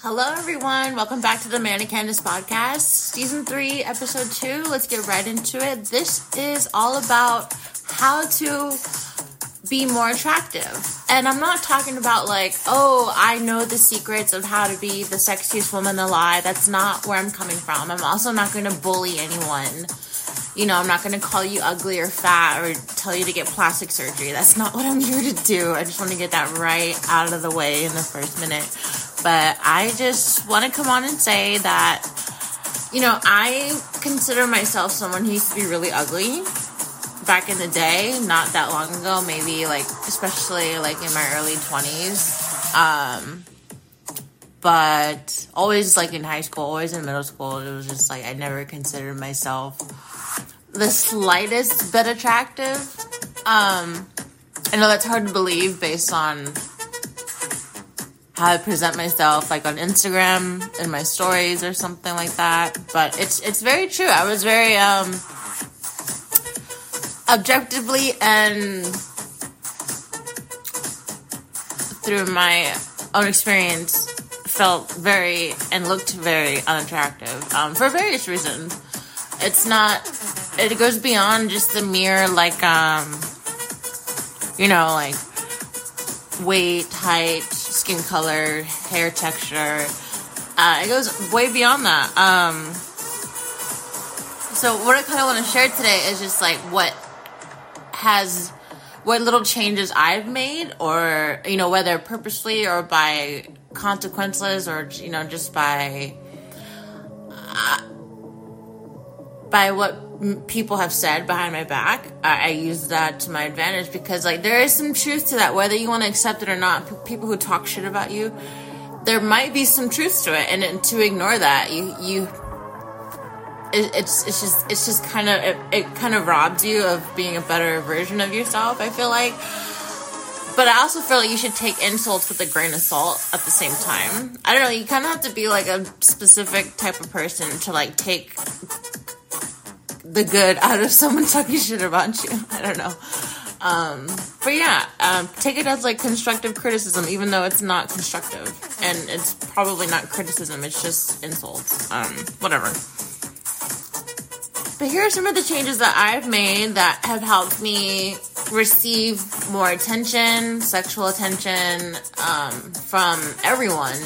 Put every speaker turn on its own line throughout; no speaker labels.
Hello, everyone. Welcome back to the Manny Candace podcast, season 3, episode 2. Let's get right into it. This is all about how to be more attractive. And I'm not talking about I know the secrets of how to be the sexiest woman alive. That's not where I'm coming from. I'm also not going to bully anyone. You know, I'm not going to call you ugly or fat or tell you to get plastic surgery. That's not what I'm here to do. I just want to get that right out of the way in the first minute. But I just want to come on and say that, I consider myself someone who used to be really ugly back in the day, not that long ago, maybe especially in my early 20s. But always in high school, always in middle school, it was just I never considered myself the slightest bit attractive. I know that's hard to believe based on how I present myself, on Instagram, in my stories or something like that. But it's very true. I was very, objectively and through my own experience, felt very and looked very unattractive, for various reasons. It goes beyond just the mere, weight, height, skin color, hair texture. It goes way beyond that. So what I kind of want to share today is just what little changes I've made, or whether purposely or by consequences, or just by what people have said behind my back. I use that to my advantage because there is some truth to that, whether you want to accept it or not. People who talk shit about you, there might be some truth to it, and to ignore that, it's just kind of robs you of being a better version of yourself, I feel like. But I also feel like you should take insults with a grain of salt at the same time. I don't know, you kind of have to be a specific type of person to take the good out of someone talking shit about you. I don't know. But yeah, take it as constructive criticism, even though it's not constructive. And it's probably not criticism, it's just insults. Whatever. But here are some of the changes that I've made that have helped me receive more attention, sexual attention, from everyone.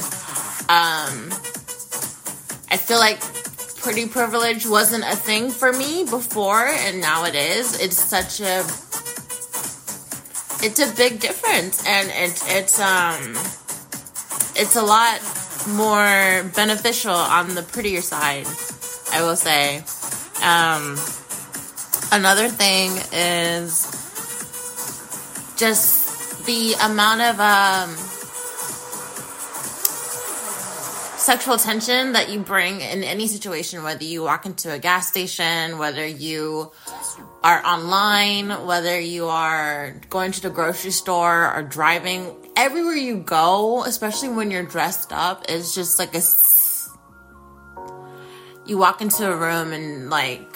I feel like pretty privilege wasn't a thing for me before, and now it is. It's a big difference, and it's a lot more beneficial on the prettier side, I will say. Another thing is just the amount of sexual attention that you bring in any situation, whether you walk into a gas station, whether you are online, whether you are going to the grocery store or driving. Everywhere you go, especially when you're dressed up, is just you walk into a room and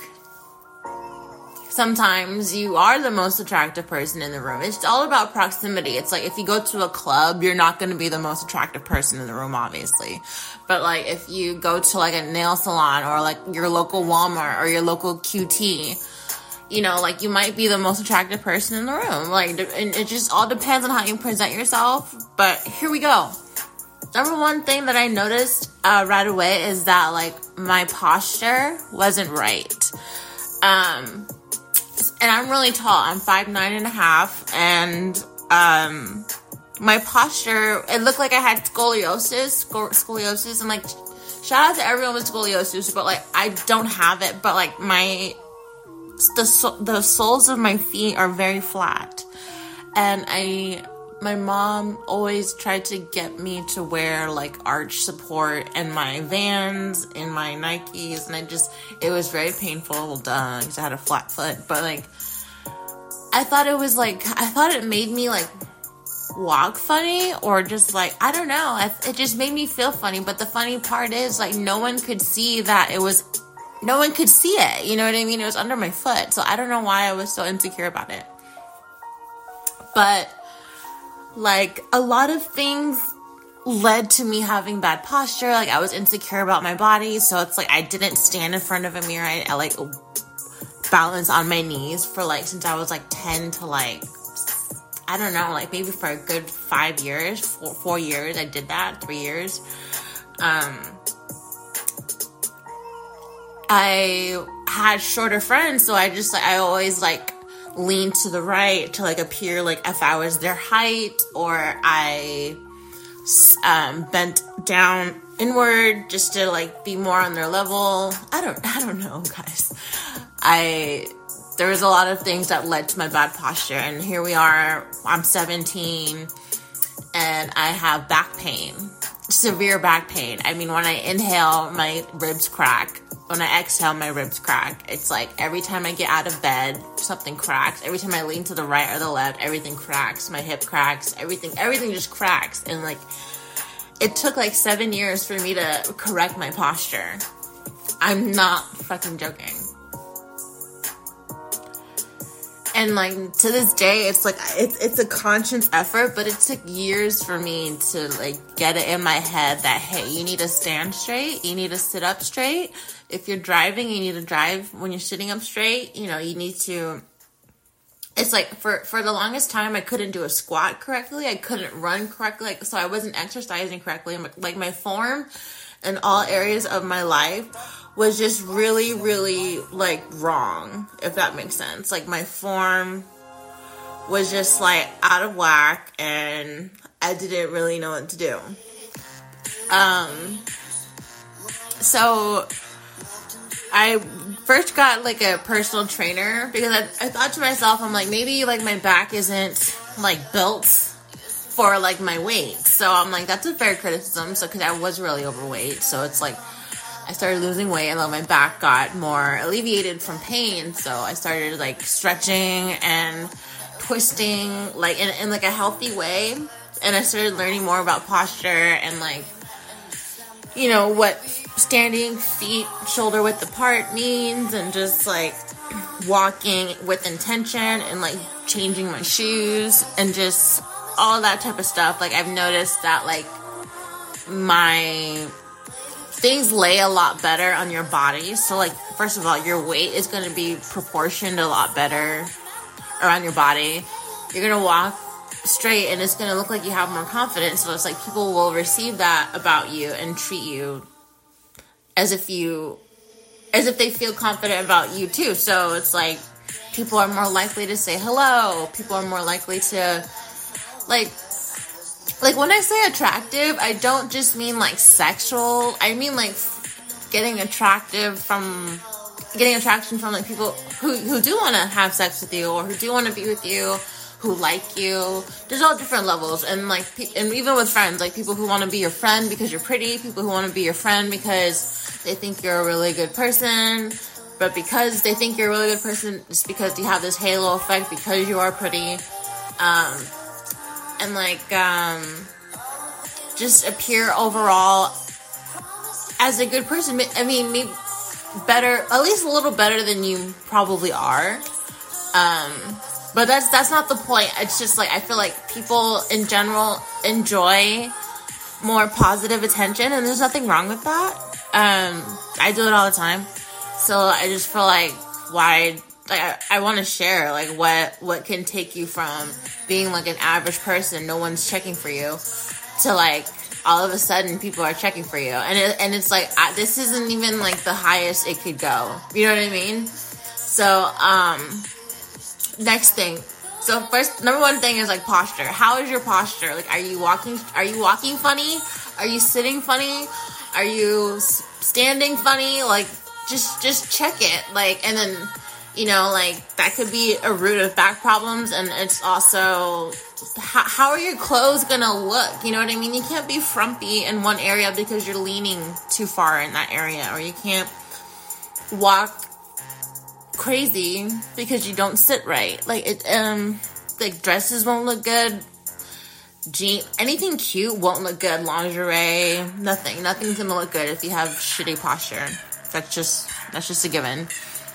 sometimes you are the most attractive person in the room. It's all about proximity. It's if you go to a club, you're not going to be the most attractive person in the room, obviously. But if you go to a nail salon, or your local Walmart or your local QT, you might be the most attractive person in the room. And it just all depends on how you present yourself. But here we go. Number one thing that I noticed right away is that my posture wasn't right. And I'm really tall. I'm 5'9.5", and my posture, it looked like I had scoliosis, and shout out to everyone with scoliosis, but I don't have it, but the soles of my feet are very flat, and my mom always tried to get me to wear arch support in my Vans, in my Nikes, and it was very painful, because I had a flat foot. But I thought it was I thought it made me walk funny, or just I don't know, it just made me feel funny. But the funny part is no one could see that no one could see it, you know what I mean? It was under my foot, so I don't know why I was so insecure about it. But a lot of things led to me having bad posture. Like, I was insecure about my body, so it's like I didn't stand in front of a mirror. I like balance on my knees for like since I was like 10 to like, I don't know, like maybe for a good 5 years, 4 years I did that, 3 years. I had shorter friends, so I always like leaned to the right to like appear like if I was their height, or I bent down inward just to like be more on their level. I don't know, guys. There was a lot of things that led to my bad posture, and here we are. I'm 17 and I have back pain, severe back pain. I mean, when I inhale, my ribs crack. When I exhale, my ribs crack. It's like every time I get out of bed, something cracks. Every time I lean to the right or the left, everything cracks. My hip cracks. Everything just cracks. And like, it took like 7 years for me to correct my posture. I'm not fucking joking. And like, to this day, it's like, it's a conscious effort, but it took years for me to like get it in my head that, hey, you need to stand straight. You need to sit up straight. If you're driving, you need to drive when you're sitting up straight. You know, you need to, it's like for the longest time, I couldn't do a squat correctly. I couldn't run correctly. Like, so I wasn't exercising correctly. Like, my form in all areas of my life was just really, really like wrong, if that makes sense. Like, my form was just like out of whack, and I didn't really know what to do. So I first got like a personal trainer because I thought to myself, I'm like, maybe like my back isn't like built for like my weight. So I'm like, that's a fair criticism. So, cause I was really overweight. So it's like, I started losing weight, and then my back got more alleviated from pain. So I started like stretching and twisting like in like a healthy way. And I started learning more about posture and like, you know, what standing feet shoulder width apart means, and just like walking with intention, and like changing my shoes, and just all that type of stuff. Like, I've noticed that like my things lay a lot better on your body. So like, first of all, your weight is going to be proportioned a lot better around your body. You're going to walk straight, and it's going to look like you have more confidence. So it's like, people will receive that about you and treat you as if they feel confident about you too. So it's like, people are more likely to say hello. People are more likely to like when I say attractive, I don't just mean like sexual. I mean like getting attraction from like people who do want to have sex with you, or who do want to be with you, who like you. There's all different levels, and like, and even with friends, like people who want to be your friend because you're pretty, people who want to be your friend because they think you're a really good person, but because they think you're a really good person, it's because you have this halo effect because you are pretty, and like, just appear overall as a good person. I mean, maybe better, at least a little better than you probably are. But that's not the point. It's just like, I feel like people in general enjoy more positive attention, and there's nothing wrong with that. I do it all the time. So I just feel like, I want to share like what can take you from being like an average person, no one's checking for you, to like all of a sudden people are checking for you, and it's like, this isn't even like the highest it could go. You know what I mean? So next thing. So first, number one thing is like posture. How is your posture? Like, are you walking funny? Are you sitting funny? Are you standing funny? Like, just check it. Like, and then, you know, like, that could be a root of back problems, and it's also, how are your clothes gonna look? You know what I mean? You can't be frumpy in one area because you're leaning too far in that area, or you can't walk crazy because you don't sit right. Like, like, dresses won't look good. Anything cute won't look good. Lingerie, nothing's gonna look good if you have shitty posture. That's just a given.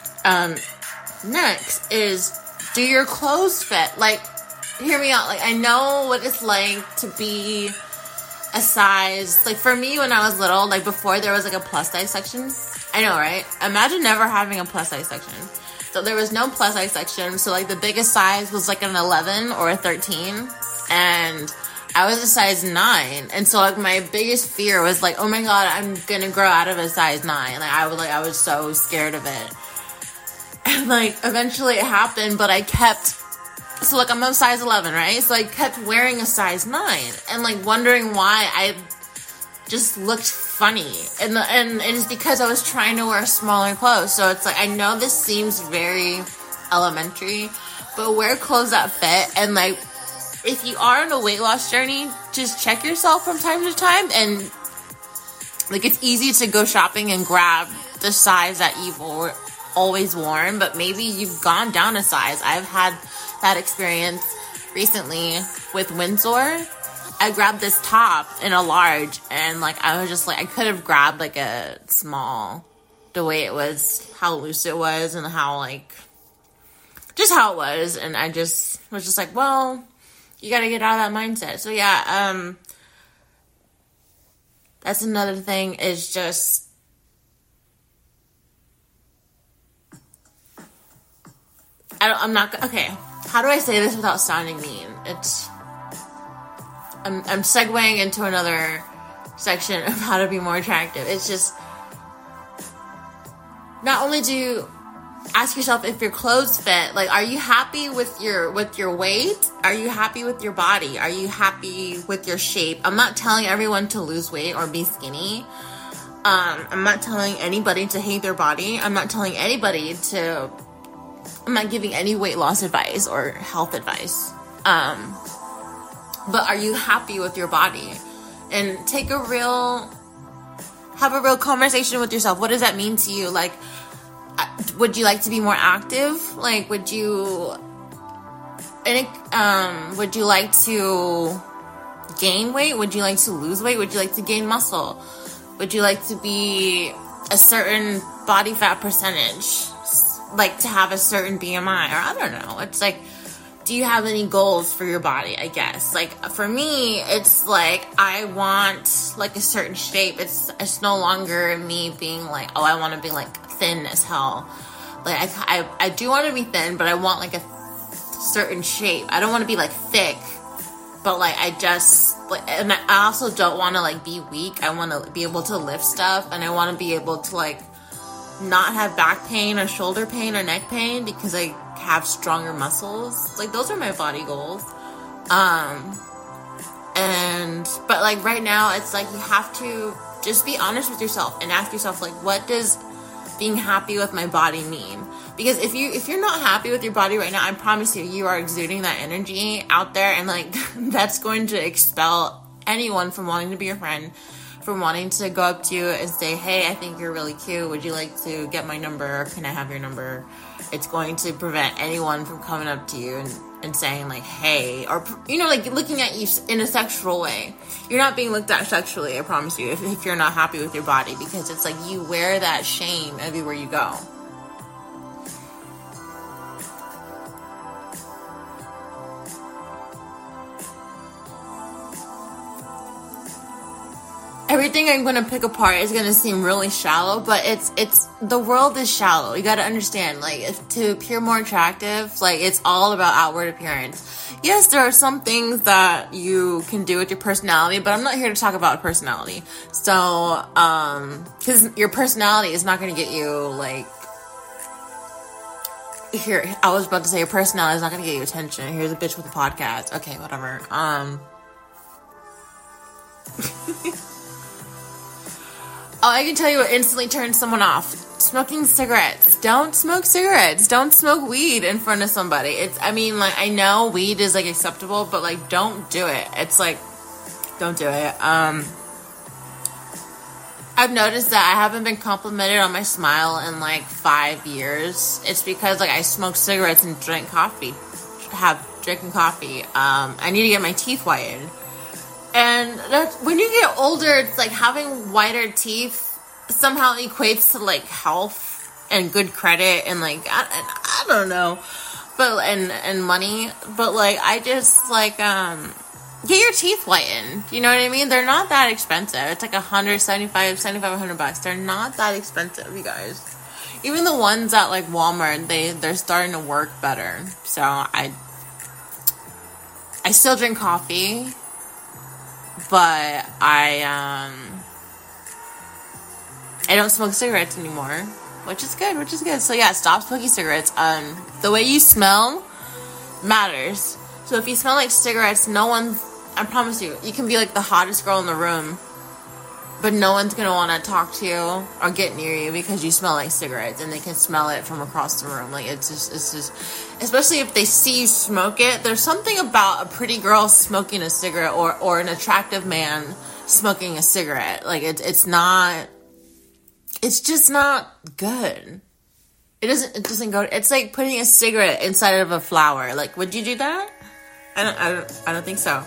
Next is, do your clothes fit? Like, hear me out. Like, I know what it's like to be a size, like for me when I was little, like before there was like a plus size section. I know, right? Imagine never having a plus size section. So there was no plus size section. So like the biggest size was like an 11 or a 13. And I was a size 9. And so like my biggest fear was like, oh my God, I'm going to grow out of a size 9. I was so scared of it. And like eventually it happened, but I kept, so like I'm a size 11, right? So I kept wearing a size 9 and like wondering why I just looked funny. And it's because I was trying to wear smaller clothes. So it's like, I know this seems very elementary, but wear clothes that fit. And like, if you are on a weight loss journey, just check yourself from time to time. And like, it's easy to go shopping and grab the size that you've always worn, but maybe you've gone down a size. I've had that experience recently with Windsor. I grabbed this top in a large, and like I was just like, I could have grabbed like a small, the way it was, how loose it was, and how like just how it was. And I just was just like, well, you got to get out of that mindset. So yeah, that's another thing, is just I'm not okay. How do I say this without sounding mean? I'm segueing into another section of how to be more attractive. It's just, not only do you ask yourself if your clothes fit, like, are you happy with your weight? Are you happy with your body? Are you happy with your shape? I'm not telling everyone to lose weight or be skinny. I'm not telling anybody to hate their body. I'm not telling anybody to, I'm not giving any weight loss advice or health advice. But are you happy with your body? And have a real conversation with yourself. What does that mean to you? Like, would you like to be more active? Like, would you like to gain weight? Would you like to lose weight? Would you like to gain muscle? Would you like to be a certain body fat percentage? Like to have a certain BMI? Or I don't know. It's like, do you have any goals for your body, I guess? Like, for me, it's like, I want, like, a certain shape. It's no longer me being like, oh, I want to be, like, thin as hell. Like, I do want to be thin, but I want, like, a certain shape. I don't want to be, like, thick, but, like, and I also don't want to, like, be weak. I want to be able to lift stuff, and I want to be able to, like, not have back pain or shoulder pain or neck pain because I have stronger muscles. Like, those are my body goals. But like right now, it's like you have to just be honest with yourself and ask yourself, like, what does being happy with my body mean? Because if you're not happy with your body right now, I promise you are exuding that energy out there, and like that's going to expel anyone from wanting to be your friend, from wanting to go up to you and say, hey, I think you're really cute. Would you like to get my number? Or can I have your number? It's going to prevent anyone from coming up to you and saying like, hey, or, you know, like looking at you in a sexual way. You're not being looked at sexually, I promise you, if you're not happy with your body, because it's like you wear that shame everywhere you go. Everything I'm going to pick apart is going to seem really shallow, but it's the world is shallow. You got to understand, like, to appear more attractive, like, it's all about outward appearance. Yes, there are some things that you can do with your personality, but I'm not here to talk about personality. So, because your personality is not going to get you, like, here, I was about to say your personality is not going to get you attention. Here's a bitch with a podcast. Okay, whatever. Oh, I can tell you what instantly turns someone off. Smoking cigarettes. Don't smoke cigarettes. Don't smoke weed in front of somebody. I know weed is, like, acceptable, but, like, don't do it. It's, like, don't do it. I've noticed that I haven't been complimented on my smile in, like, 5 years. It's because, like, I smoke cigarettes and drinking coffee. I need to get my teeth whitened. And when you get older, it's like having whiter teeth somehow equates to like health and good credit and like I don't know, but and money. But like I just like get your teeth whitened. You know what I mean? They're not that expensive. It's like $100 They're not that expensive, you guys. Even the ones at like Walmart, they're starting to work better. So I still drink coffee, but I don't smoke cigarettes anymore, which is good. So yeah, stop smoking cigarettes. The way you smell matters. So if you smell like cigarettes, I promise you, you can be like the hottest girl in the room, but no one's gonna want to talk to you or get near you because you smell like cigarettes, and they can smell it from across the room. Like it's just, especially if they see you smoke it. There's something about a pretty girl smoking a cigarette or an attractive man smoking a cigarette. Like it's just not good. It doesn't go. It's like putting a cigarette inside of a flower. Like, would you do that? I don't think so.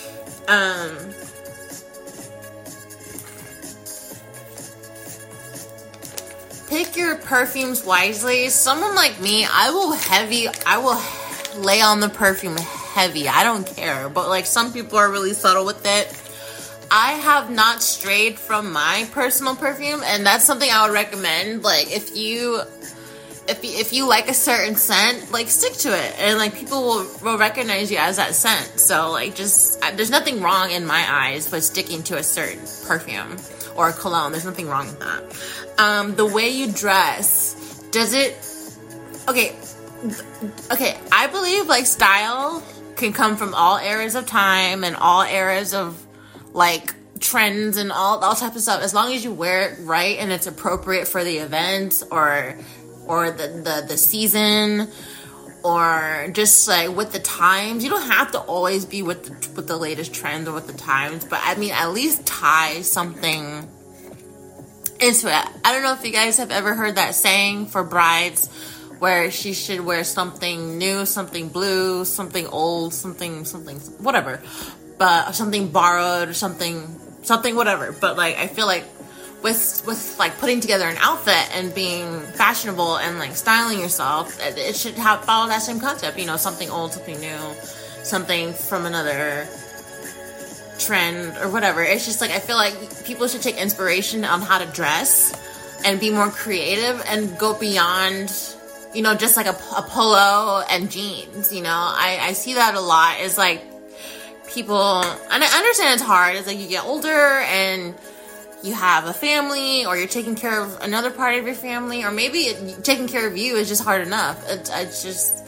Pick your perfumes wisely. Someone like me, I will lay on the perfume heavy. I don't care. But like some people are really subtle with it. I have not strayed from my personal perfume, and that's something I would recommend. Like if you like a certain scent, like stick to it, and like people will recognize you as that scent. So like there's nothing wrong in my eyes with sticking to a certain perfume or a cologne. There's nothing wrong with that. The way you dress, does it? Okay. I believe like style can come from all eras of time and all eras of like trends and all types of stuff, as long as you wear it right and it's appropriate for the event or the season, or just like with the times. You don't have to always be with the latest trends or with the times, but I mean at least tie something into it. I don't know if you guys have ever heard that saying for brides, where she should wear something new, something blue, something old, something whatever, but something borrowed or something whatever. But like I feel like with like putting together an outfit and being fashionable and like styling yourself, it should follow that same concept. You know, something old, something new, something from another trend or whatever. It's just like I feel like people should take inspiration on how to dress and be more creative and go beyond, you know, just like a polo and jeans. You know, I see that a lot. It's like people, and I understand it's hard. It's like you get older and you have a family, or you're taking care of another part of your family, or maybe taking care of you is just hard enough. It's just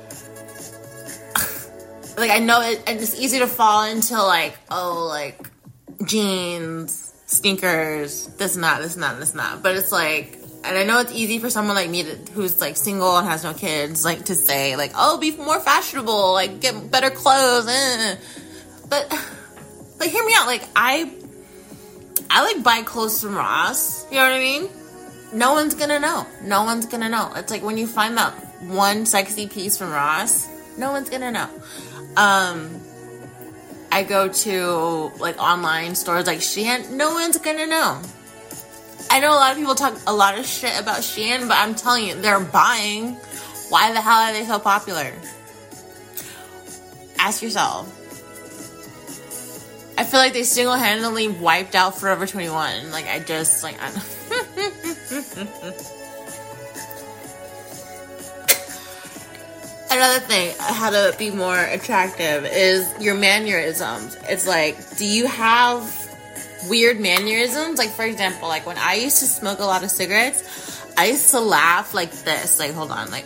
like I know it's easy to fall into like, oh, like jeans, sneakers, this and that. But it's like, and I know it's easy for someone like me who's like single and has no kids, like to say like, oh, be more fashionable, like get better clothes. But like, hear me out. Like I like buy clothes from Ross. You know what I mean? No one's gonna know. It's like when you find that one sexy piece from Ross, no one's gonna know. I go to like online stores like Shein, no one's gonna know. I know a lot of people talk a lot of shit about Shein, but I'm telling you, they're buying. Why the hell are they so popular? Ask yourself. I feel like they single-handedly wiped out Forever 21. Like, Another thing, how to be more attractive is your mannerisms. It's like, do you have weird mannerisms? Like, for example, like when I used to smoke a lot of cigarettes, I used to laugh like this. Like, hold on, like...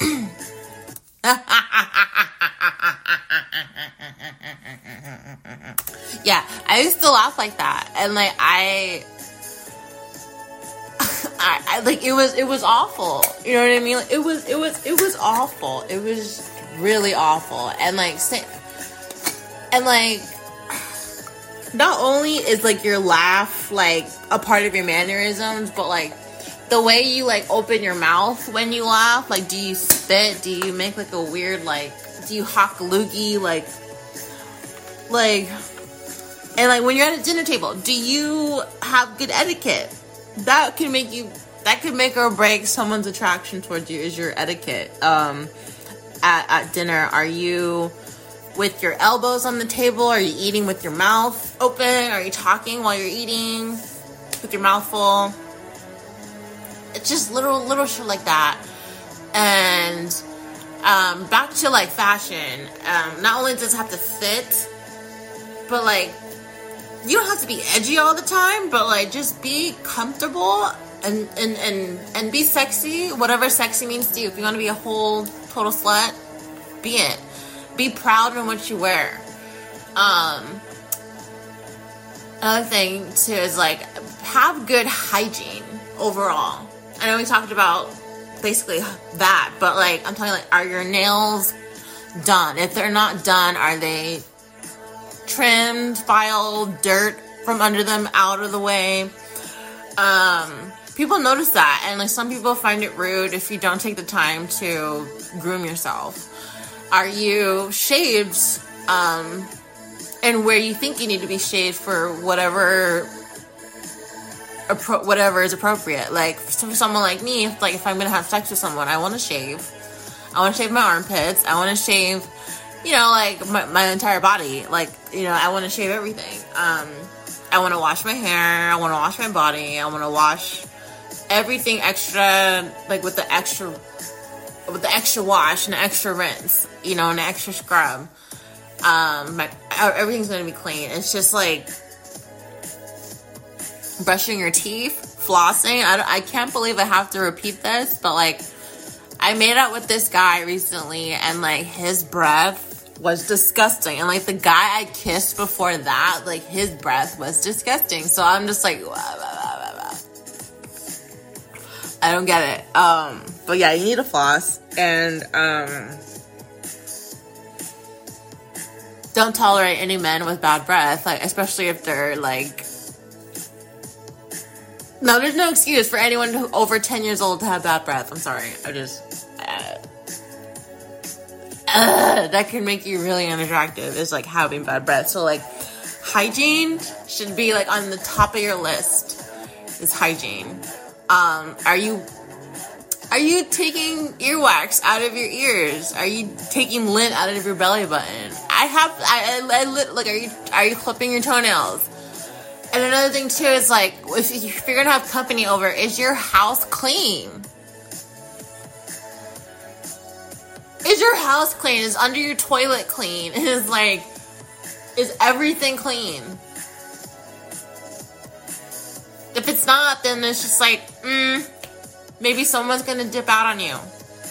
Yeah, I used to laugh like that, and like I like it was awful. You know what I mean? Like, it was awful. It was really awful, and like not only is like your laugh like a part of your mannerisms, but like the way you like open your mouth when you laugh. Like, do you spit? Do you make like a weird like? Do you hock loogie like? And like when you're at a dinner table, do you have good etiquette? That could make or break someone's attraction towards you. Is your etiquette at dinner? Are you with your elbows on the table? Are you eating with your mouth open? Are you talking while you're eating with your mouth full? It's just little shit like that. And back to like fashion. Not only does it have to fit, but like you don't have to be edgy all the time, but like just be comfortable and be sexy, whatever sexy means to you. If you want to be a whole total slut, be it. Be proud in what you wear. Another thing too is like have good hygiene overall. I know we talked about basically that, but like I'm talking like, are your nails done? If they're not done, are they trimmed, filed, dirt from under them out of the way? People notice that, and like some people find it rude if you don't take the time to groom yourself. Are you shaved and where you think you need to be shaved for whatever is appropriate? Like for someone like me, if I'm gonna have sex with someone, I want to shave. I want to shave my armpits. I want to shave, like my entire body. Like, I want to shave everything. I want to wash my hair. I want to wash my body. I want to wash everything extra, like with the extra wash and the extra rinse, and the extra scrub. Everything's gonna be clean. It's just like brushing your teeth, flossing. I can't believe I have to repeat this, but like I made out with this guy recently, and like his breath was disgusting, and like the guy I kissed before that, like his breath was disgusting. So I'm just like, I don't get it. But yeah, you need to floss, and don't tolerate any men with bad breath, like especially if they're like. No, there's no excuse for anyone over 10 years old to have bad breath. I'm sorry. That can make you really unattractive, is like having bad breath. So like hygiene should be like on the top of your list is hygiene. Are you taking earwax out of your ears? Are you taking lint out of your belly button? Are you clipping your toenails? And another thing too is like, if you're gonna have company over, is your house clean? Is your house clean? Is under your toilet clean? Is everything clean? If it's not, then it's just like, maybe someone's gonna dip out on you.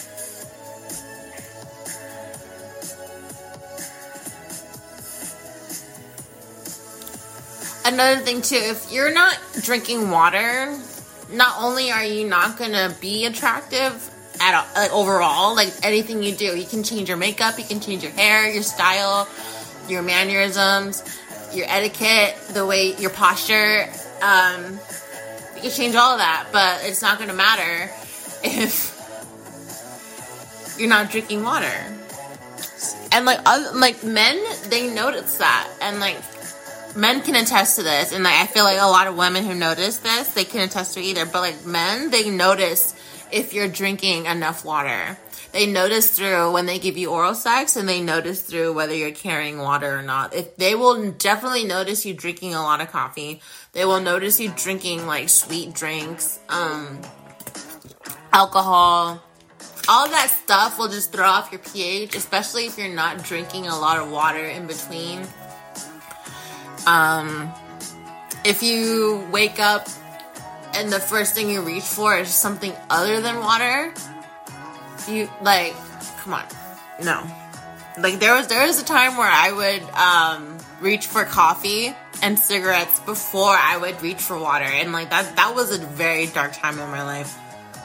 Another thing too, if you're not drinking water, not only are you not gonna be attractive at all, like overall, like anything you do, you can change your makeup, you can change your hair, your style, your mannerisms, your etiquette, the way your posture. You can change all of that, but it's not gonna matter if you're not drinking water. And like men, they notice that, and like. Men can attest to this, and like I feel like a lot of women who notice this, they can attest to it either. But like men, they notice if you're drinking enough water. They notice through when they give you oral sex, and they notice through whether you're carrying water or not. If they will definitely notice you drinking a lot of coffee. They will notice you drinking like sweet drinks, alcohol. All that stuff will just throw off your pH, especially if you're not drinking a lot of water in between. If you wake up and the first thing you reach for is something other than water, you like, come on, no. Like there was a time where I would reach for coffee and cigarettes before I would reach for water, and like that was a very dark time in my life.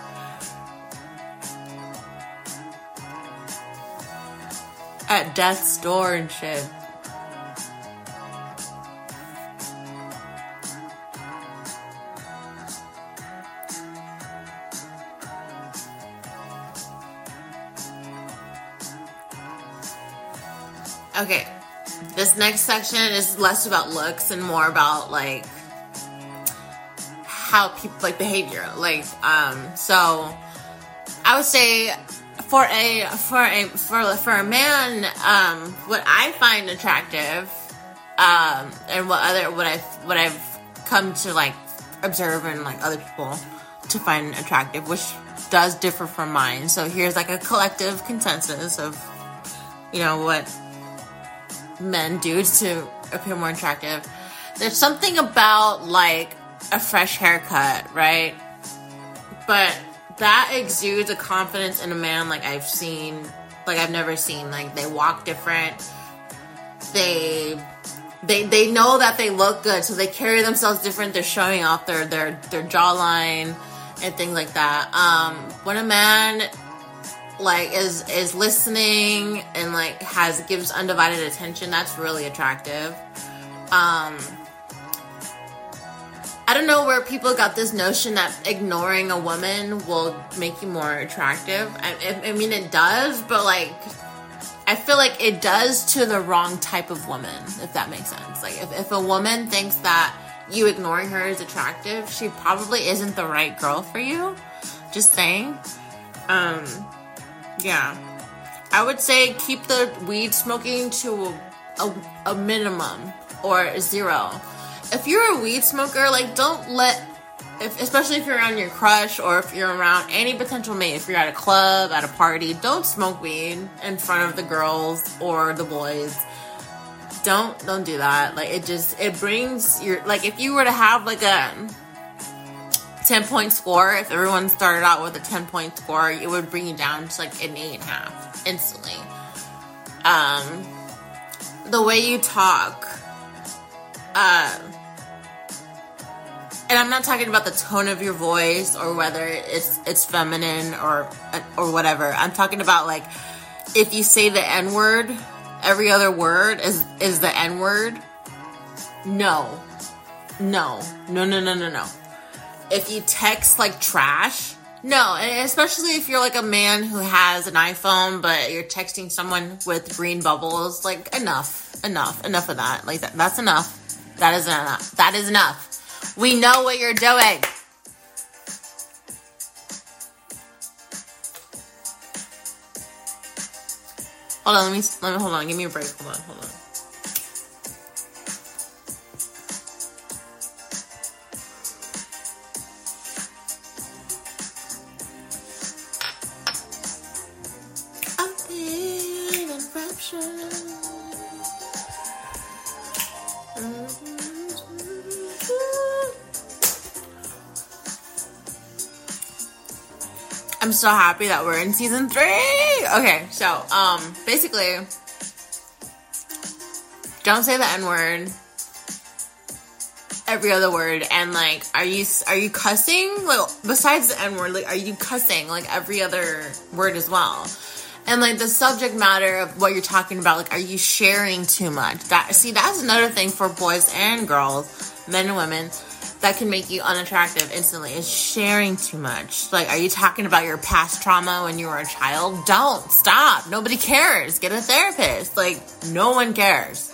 At death's door and shit. Okay, this next section is less about looks and more about like how people like behavior. Like, so I would say for a man, what I find attractive, and what I've come to like observe in like other people to find attractive, which does differ from mine. So here's like a collective consensus of, you know, what men do to appear more attractive. There's something about like a fresh haircut, right? But that exudes a confidence in a man like I've never seen. Like, they walk different. They know that they look good, so they carry themselves different. They're showing off their jawline and things like that. When a man like is listening and like gives undivided attention, that's really attractive. I don't know where people got this notion that ignoring a woman will make you more attractive. I mean, it does, but like, I feel like it does to the wrong type of woman, if that makes sense. Like, if a woman thinks that you ignoring her is attractive, she probably isn't the right girl for you. Just saying. Yeah. I would say keep the weed smoking to a minimum or zero. If you're a weed smoker, like, don't let, especially if you're around your crush or if you're around any potential mate, if you're at a club, at a party, don't smoke weed in front of the girls or the boys. Don't do that. Like, it brings your, like, if you were to have like a 10-point score, if everyone started out with a 10-point score, it would bring you down to like an 8.5 instantly. The way you talk, and I'm not talking about the tone of your voice or whether it's feminine or whatever. I'm talking about, like, if you say the N-word, every other word is the N-word. No. If you text like trash, no. And especially if you're like a man who has an iPhone, but you're texting someone with green bubbles, like, enough of that. Like, that's enough. That is enough. We know what you're doing. Hold on, hold on. Give me a break. Hold on. I'm in enraptured. I'm so happy that we're in season 3. Okay, so basically, don't say the N-word. Every other word. And like, are you cussing? Like, besides the N-word, like, are you cussing like every other word as well? And like, the subject matter of what you're talking about, like, are you sharing too much? That's another thing for boys and girls, men and women, that can make you unattractive instantly, is sharing too much. Like, are you talking about your past trauma when you were a child? Don't. Stop. Nobody cares. Get a therapist. Like, no one cares.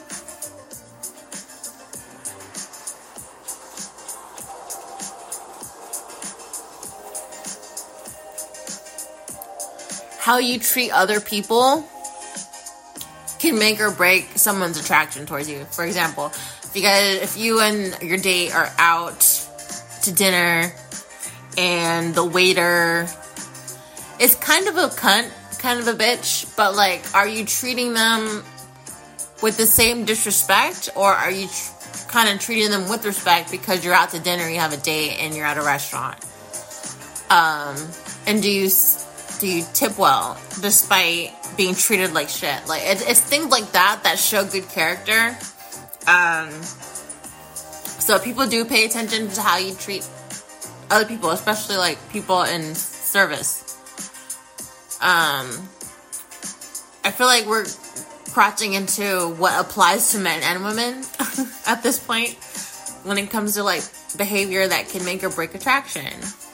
How you treat other people can make or break someone's attraction towards you. For example, if you and your date are out to dinner and the waiter is kind of a cunt, kind of a bitch, but like, are you treating them with the same disrespect, or are you kind of treating them with respect because you're out to dinner, you have a date, and you're at a restaurant? And do you tip well despite being treated like shit? Like, it's things like that show good character. So people do pay attention to how you treat other people, especially like people in service. I feel like we're crouching into what applies to men and women at this point when it comes to like behavior that can make or break attraction.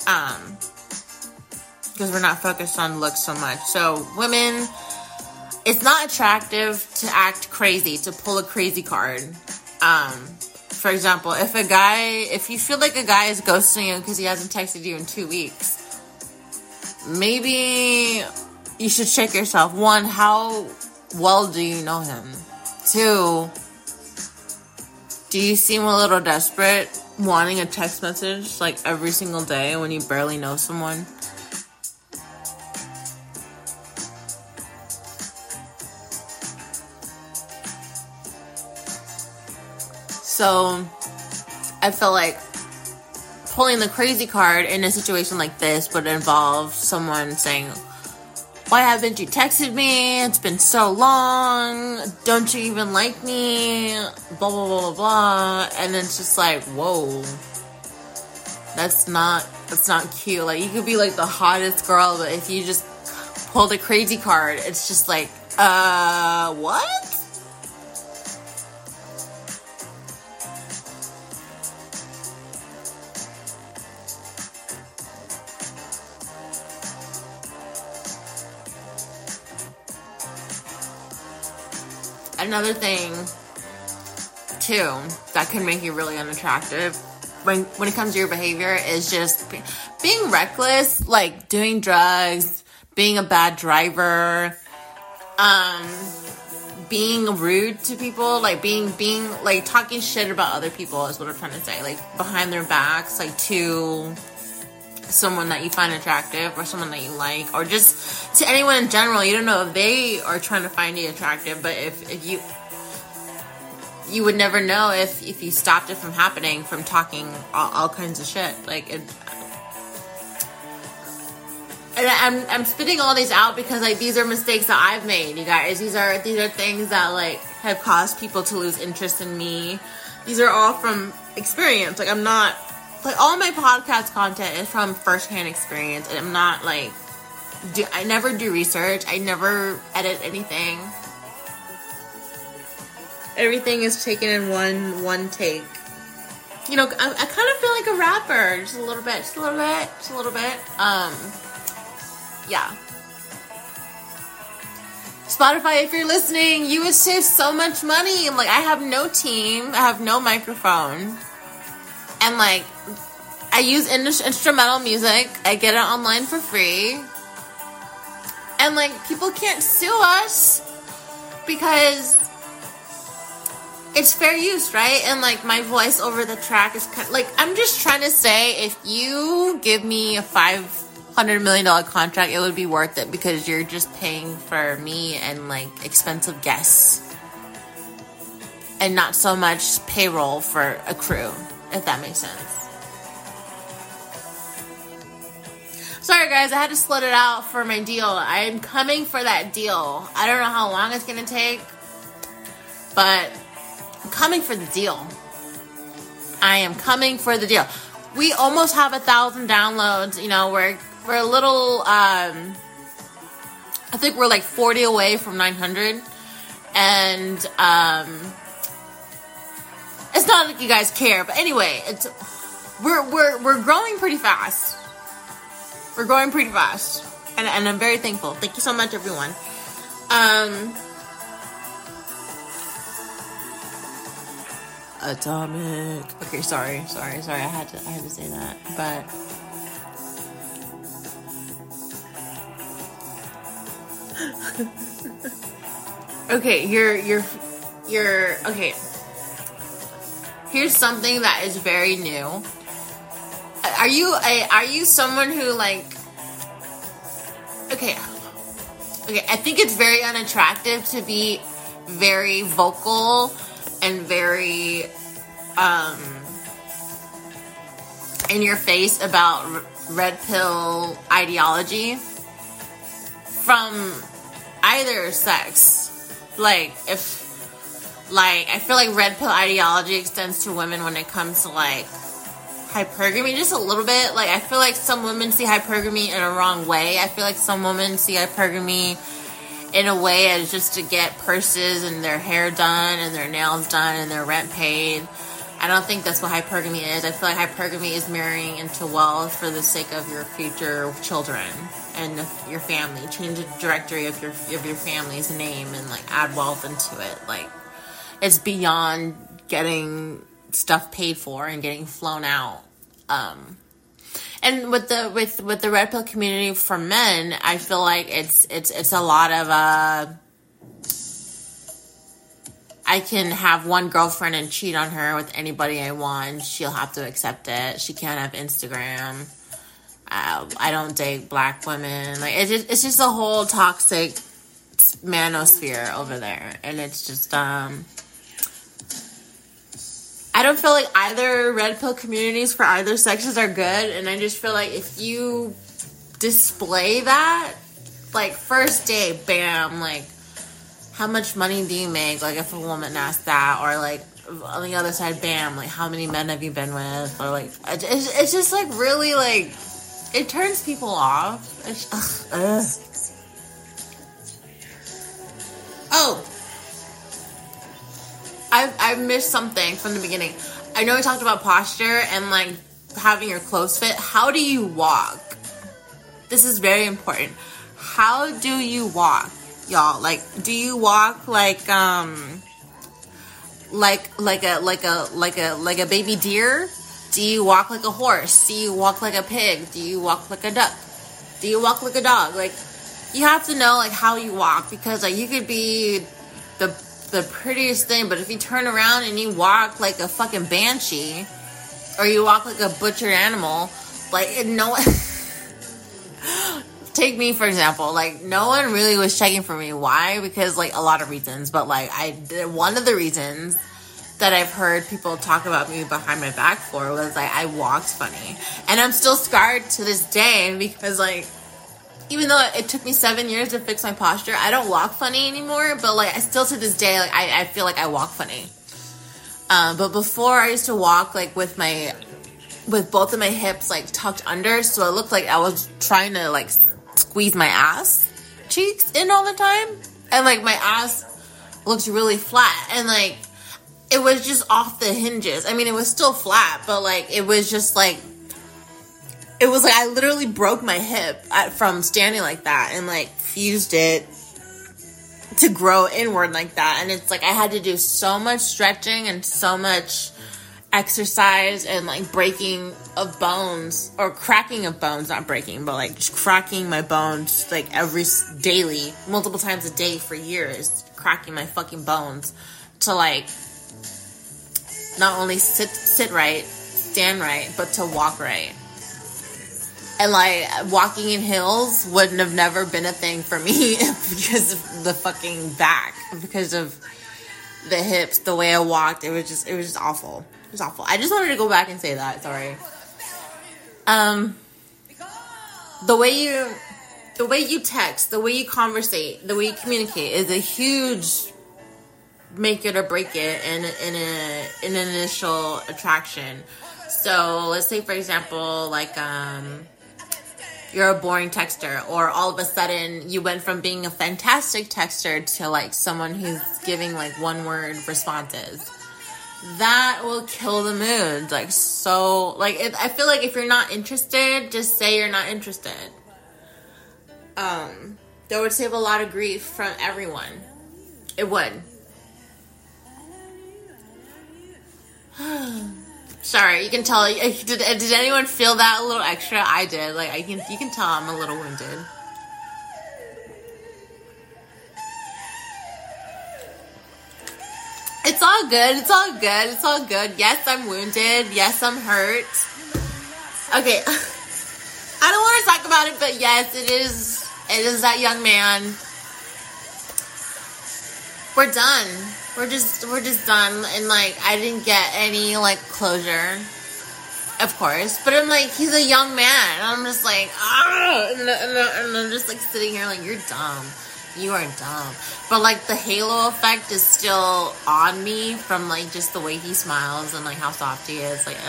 Because we're not focused on looks so much. So women, it's not attractive to act crazy, to pull a crazy card. For example, if you feel like a guy is ghosting you because he hasn't texted you in 2 weeks, maybe you should check yourself. 1, how well do you know him? 2, do you seem a little desperate wanting a text message like every single day when you barely know someone? So I feel like pulling the crazy card in a situation like this would involve someone saying, why haven't you texted me? It's been so long. Don't you even like me? Blah, blah, blah, blah, blah. And it's just like, whoa. That's not cute. Like, you could be like the hottest girl, but if you just pull the crazy card, it's just like, what? Another thing, too, that can make you really unattractive when it comes to your behavior is just being reckless, like doing drugs, being a bad driver, being rude to people, like being like talking shit about other people is what I'm trying to say, like behind their backs, like to someone that you find attractive or someone that you like, or just to anyone in general. You don't know if they are trying to find you attractive, but if you would never know if you stopped it from happening, from talking all kinds of shit. Like, and I'm spitting all these out because like these are mistakes that I've made, you guys. These are things that like have caused people to lose interest in me. These are all from experience. Like, I'm not like, all my podcast content is from firsthand experience, and I'm not like, I never do research. I never edit anything. Everything is taken in one take. You know, I kind of feel like a rapper, just a little bit. Yeah. Spotify, if you're listening, you would save so much money. Like, I have no team, I have no microphone, and like, I use instrumental music. I get it online for free. And like, people can't sue us because it's fair use, right? And like, my voice over the track is kind of, like, I'm just trying to say, if you give me a $500 million contract, it would be worth it, because you're just paying for me and like expensive guests and not so much payroll for a crew, if that makes sense. Sorry guys, I had to split it out for my deal. I'm coming for that deal. I don't know how long it's going to take, but I'm coming for the deal. I am coming for the deal. We almost have 1,000 downloads. You know, we're a little, I think we're like 40 away from 900. And, it's not like you guys care, but anyway, we're growing pretty fast. We're growing pretty fast, and I'm very thankful. Thank you so much, everyone. Atomic. Okay, sorry. I had to say that, but okay. You're okay. Here's something that is very new. Are you someone who like, okay, I think it's very unattractive to be very vocal and very in your face about red pill ideology from either sex. Like, I feel like red pill ideology extends to women when it comes to like hypergamy, just a little bit. Like, I feel like some women see hypergamy in a wrong way. I feel like some women see hypergamy in a way as just to get purses and their hair done and their nails done and their rent paid. I don't think that's what hypergamy is. I feel like hypergamy is marrying into wealth for the sake of your future children and your family. Change the directory of your family's name and like add wealth into it. Like, it's beyond getting stuff paid for and getting flown out. And with the red pill community for men, I feel like it's a lot of I can have one girlfriend and cheat on her with anybody I want. She'll have to accept it. She can't have Instagram. I don't date black women. Like it's just a whole toxic manosphere over there, and it's just I don't feel like either red pill communities for either sexes are good, and I just feel like if you display that, like first day, bam, like how much money do you make? Like if a woman asks that, or like on the other side, bam, like how many men have you been with, or like it's just like really like. It turns people off. Oh, I missed something from the beginning. I know we talked about posture and like having your clothes fit. How do you walk? This is very important. How do you walk, y'all? Like, do you walk like a baby deer? Do you walk like a horse? Do you walk like a pig? Do you walk like a duck? Do you walk like a dog? Like, you have to know, like, how you walk. Because, like, you could be the prettiest thing, but if you turn around and you walk like a fucking banshee, or you walk like a butchered animal, like, no one... Take me, for example. Like, no one really was checking for me. Why? Because, like, a lot of reasons. But, like, one of the reasons that I've heard people talk about me behind my back for was like I walked funny, and I'm still scarred to this day because like even though it took me 7 years to fix my posture, I don't walk funny anymore. But like I still to this day like I feel like I walk funny. But before I used to walk like with both of my hips like tucked under, so it looked like I was trying to like squeeze my ass cheeks in all the time, and like my ass looks really flat, and like it was just off the hinges. I mean, it was still flat, but like it was just like it was like I literally broke my hip from standing like that, and like fused it to grow inward like that. And it's like I had to do so much stretching and so much exercise and like breaking of bones, or cracking of bones, not breaking, but like just cracking my bones like daily, multiple times a day for years, cracking my fucking bones to like not only sit right, stand right, but to walk right. And like walking in heels wouldn't have never been a thing for me because of the fucking back, because of the hips, the way I walked. It was just awful. It was awful. I just wanted to go back and say that. Sorry. The way you text, the way you conversate, the way you communicate is a huge make it or break it in an initial attraction. So let's say, for example, like you're a boring texter, or all of a sudden you went from being a fantastic texter to like someone who's giving like one word responses. That will kill the mood. Like, so like I feel like if you're not interested, just say you're not interested. That would save a lot of grief from everyone. It would. Sorry, you can tell. Did anyone feel that a little extra? I did. Like you can tell I'm a little wounded. It's all good. It's all good. It's all good. Yes, I'm wounded. Yes, I'm hurt. Okay, I don't want to talk about it, but yes, it is. It is that young man. We're done. We're just done, and like I didn't get any like closure, of course. But I'm like, he's a young man, and I'm just like, and I'm just like sitting here like, you're dumb, you are dumb. But like the halo effect is still on me from like just the way he smiles and like how soft he is, like.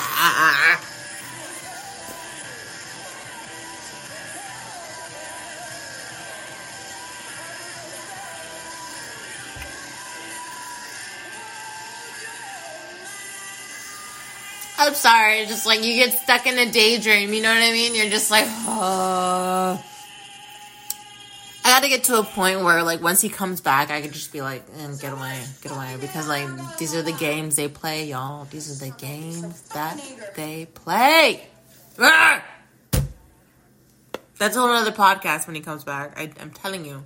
I'm sorry, just like you get stuck in a daydream, you know what I mean? You're just like, oh. I gotta get to a point where like once he comes back, I could just be like, get away, because like these are the games they play, y'all. These are the games that they play. That's a whole other podcast when he comes back. I'm telling you.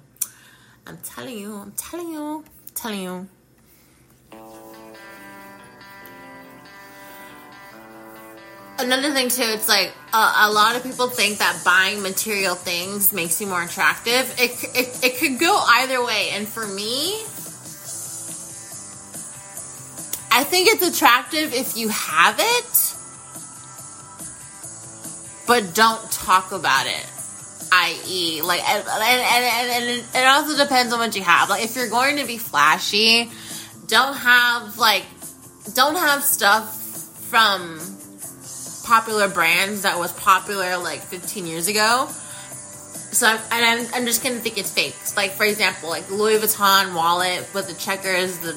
Another thing too, it's like a lot of people think that buying material things makes you more attractive. It could go either way, and for me, I think it's attractive if you have it, but don't talk about it. I.e., like, and it also depends on what you have. Like, if you're going to be flashy, don't have stuff from popular brands that was popular like 15 years ago. So I'm just gonna think it's fake. Like, for example, like the Louis Vuitton wallet with the checkers, the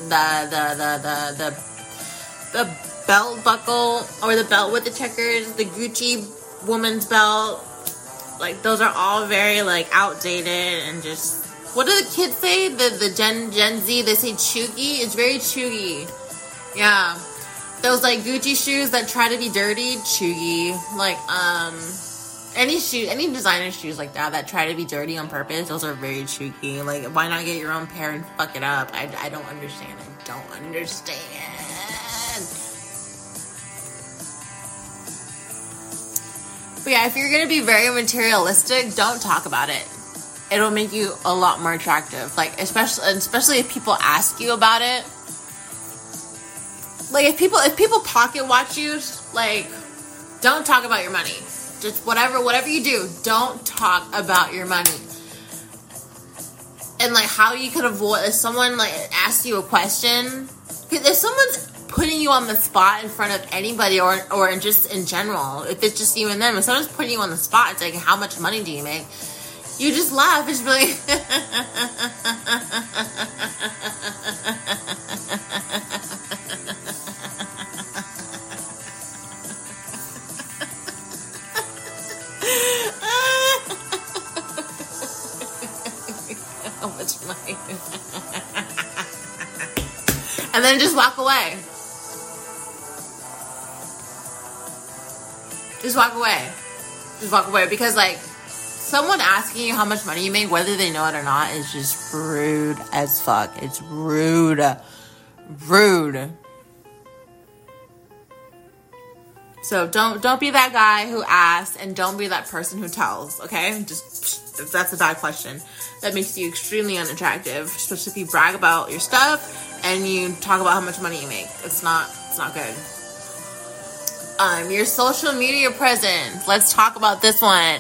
belt buckle, or the belt with the checkers, the Gucci woman's belt. Like, those are all very like outdated and just, what do the kids say? The Gen Z, they say chuggy. It's very chuggy. Yeah. Those like Gucci shoes that try to be dirty, chuggy. Like, any designer shoes like that try to be dirty on purpose, those are very chuggy. Like, why not get your own pair and fuck it up? I don't understand. But yeah, if you're gonna be very materialistic, don't talk about it. It'll make you a lot more attractive. Like, especially if people ask you about it. Like, if people pocket watch you, like, don't talk about your money. Just whatever you do, don't talk about your money. And like, how you could avoid, if someone like asks you a question, because if someone's putting you on the spot in front of anybody, or just in general, if it's just you and them, if someone's putting you on the spot, it's like, how much money do you make? You just laugh. It's really how much money? And then just walk away. Just walk away, because like, someone asking you how much money you make, whether they know it or not, is just rude as fuck. It's rude. So don't be that guy who asks, and don't be that person who tells, okay? Just, if that's a bad question, that makes you extremely unattractive, especially if you brag about your stuff and you talk about how much money you make. It's not good. Your social media presence. Let's talk about this one.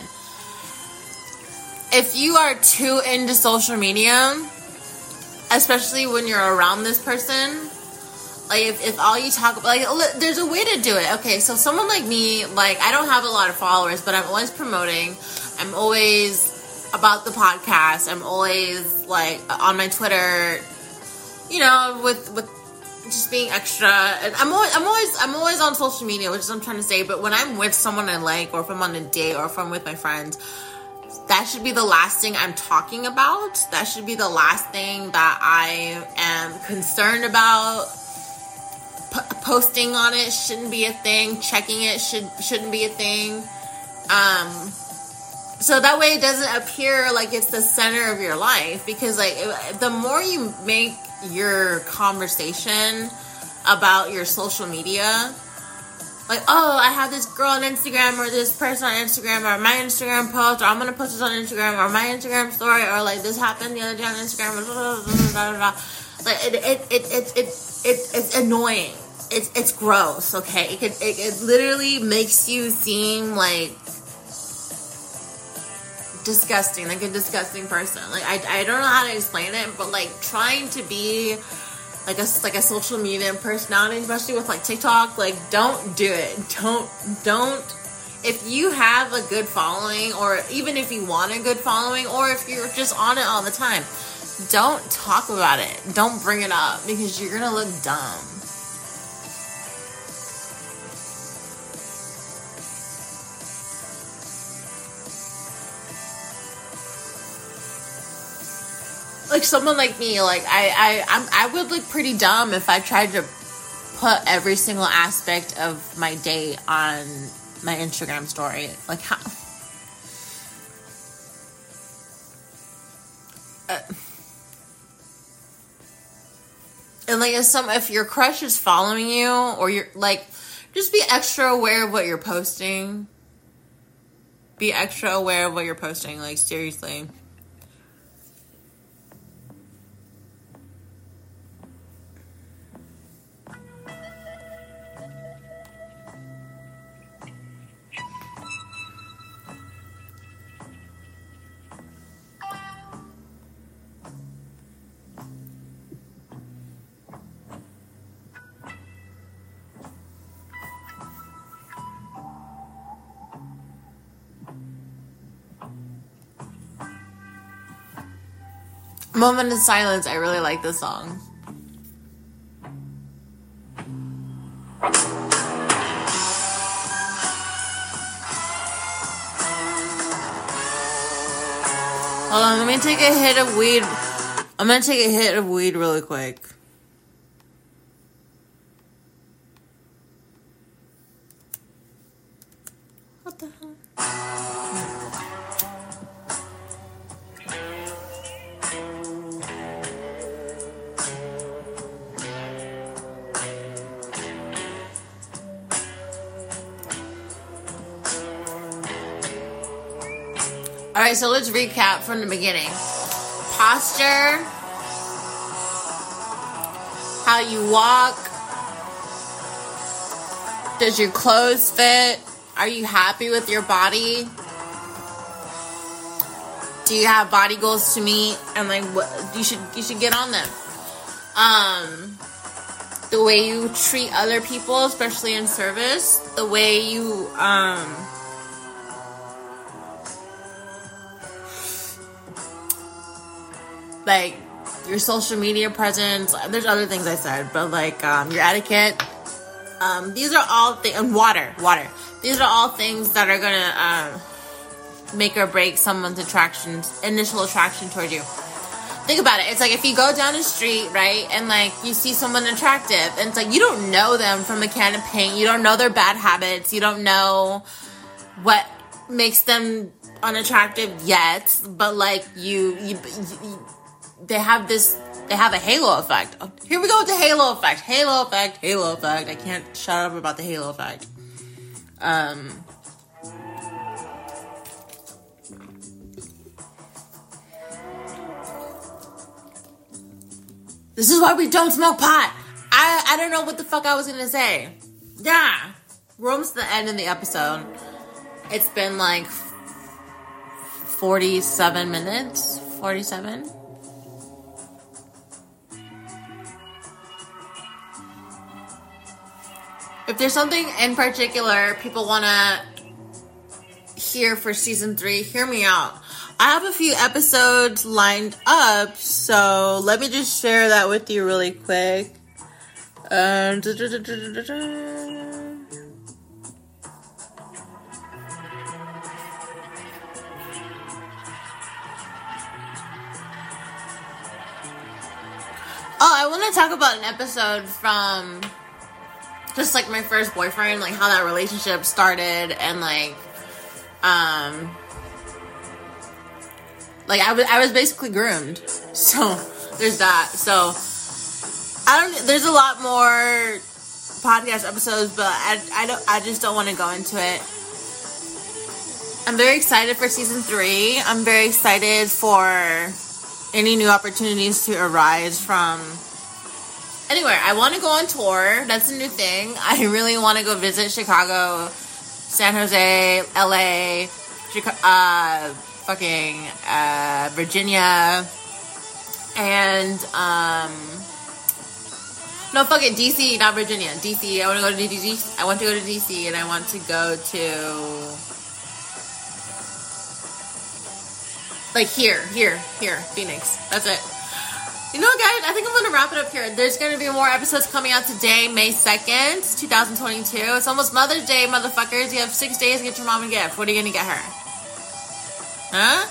If you are too into social media, especially when you're around this person, like, if all you talk about, like, there's a way to do it. Okay, so someone like me, like, I don't have a lot of followers, but I'm always promoting. I'm always about the podcast. I'm always, like, on my Twitter, you know, with just being extra. And I'm always on social media, which is what I'm trying to say. But when I'm with someone I like, or if I'm on a date, or if I'm with my friends, that should be the last thing I'm talking about. That should be the last thing that I am concerned about. Posting on it shouldn't be a thing. Checking it shouldn't be a thing. So that way it doesn't appear like it's the center of your life. Because like, the more you make your conversation about your social media, like, oh, I have this girl on Instagram, or this person on Instagram, or my Instagram post, or I'm going to post this on Instagram, or my Instagram story, or like, this happened the other day on Instagram, blah, blah, blah, blah, blah. Like, it's annoying. It's gross, okay? It literally makes you seem like disgusting, like a disgusting person. Like, I don't know how to explain it, but like, trying to be like a social media personality, especially with like TikTok, like, don't do it. Don't. If you have a good following, or even if you want a good following, or if you're just on it all the time, don't talk about it. Don't bring it up, because you're gonna look dumb. Like, someone like me, like, I would look pretty dumb if I tried to put every single aspect of my day on my Instagram story. Like, how... and like, if your crush is following you, or you're like, just be extra aware of what you're posting. Be extra aware of what you're posting, like, seriously. Moment of Silence. I really like this song. Hold on, let me take a hit of weed. I'm gonna take a hit of weed really quick. What the hell? Alright, so let's recap from the beginning. Posture. How you walk. Does your clothes fit? Are you happy with your body? Do you have body goals to meet? And like, what you should get on them. The way you treat other people, especially in service. The way you like your social media presence. There's other things I said, but like your etiquette. These are all things. And water. These are all things that are gonna make or break someone's initial attraction towards you. Think about it. It's like if you go down the street, right, and like you see someone attractive, and it's like you don't know them from a can of paint. You don't know their bad habits. You don't know what makes them unattractive yet. But like they have a halo effect. Here we go with the halo effect. Halo effect. I can't shut up about the halo effect. This is why we don't smoke pot. I don't know what the fuck I was gonna say. Yeah. We're almost at the end of the episode. It's been like 47 minutes. 47. If there's something in particular people want to hear for season 3, hear me out. I have a few episodes lined up, so let me just share that with you really quick. Oh, I want to talk about an episode from just like my first boyfriend, like how that relationship started, and like I was basically groomed. So there's that. So there's a lot more podcast episodes, but I just don't want to go into it. I'm very excited for season 3. I'm very excited for any new opportunities to arise from anywhere. I want to go on tour. That's a new thing. I really want to go visit Chicago, San Jose, LA, Virginia, and no, fuck it, DC, not Virginia, DC. I want to go to DC. I want to go to DC, and I want to go to like here, Phoenix. That's it. You know what, guys? I think I'm going to wrap it up here. There's going to be more episodes coming out today, May 2nd, 2022. It's almost Mother's Day, motherfuckers. You have 6 days to get your mom a gift. What are you going to get her? Huh?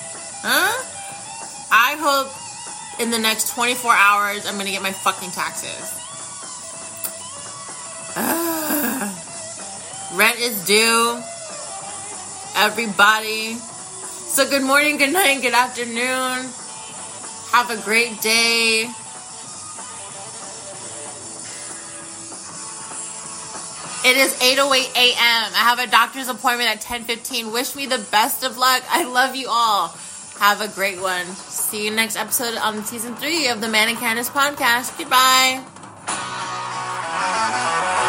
I hope in the next 24 hours I'm going to get my fucking taxes. Rent is due. Everybody. So good morning, good night, good afternoon. Have a great day. It is 8:08 a.m. I have a doctor's appointment at 10:15. Wish me the best of luck. I love you all. Have a great one. See you next episode on season 3 of the Man and Candace podcast. Goodbye.